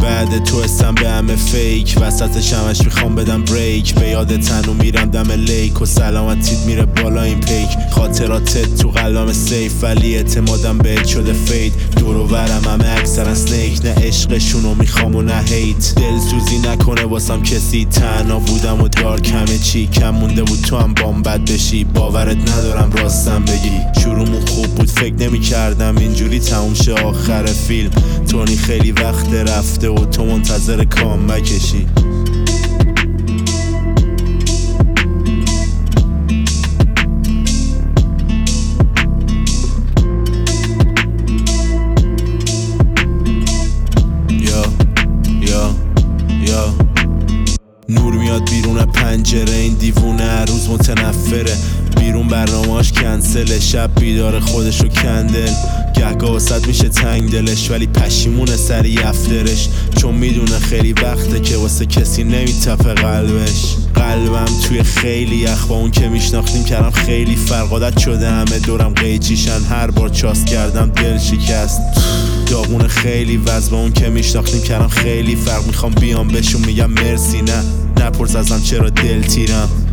بعد تو اسم به همه فیک، وسط شمش میخوام بدم بریک. به یاد تنو میرم دم لیک و سلامتیت میره بالا این پیک. خاطراتت تو قلبم سیف ولی اعتمادم بهت شده فید. دور و برم همه اکثرا سنیک، نه عشقشونو میخوام و نه هیت. دلسوزی نکنه واسم کسی، تنها بودم و دارک همه چی. کم مونده بود تو هم بام بد بشی، باورت ندارم راستم بگی. شروعمون خوب بود فکر نمی کردم اینجوری تموم شه آخر فیلم. تونی خیلی وقت رفته و تو منتظر کام بکشی. نور میاد بیرون پنجره، این دیوونه هر روز متنفره. بیرون برنامه‌اش کنسله، شب بیدار خودشو کندل. گهگاه واسط میشه تنگ دلش ولی پشیمونه سری افترش. چون میدونه خیلی وقته که واسه کسی نمیتپه قلبش. قلبم توی خیلی یخ، با اون که میشناختیم کردم خیلی فرق. عادت شده همه دورم قیچیشن، هر بار چاس کردم دل شکست. داغونه خیلی وز، با اون که میشناختیم کردم خیلی فرق. میخوام بیام بهشون میگم مرسی، نه نپرس ازم چرا دل تیرم.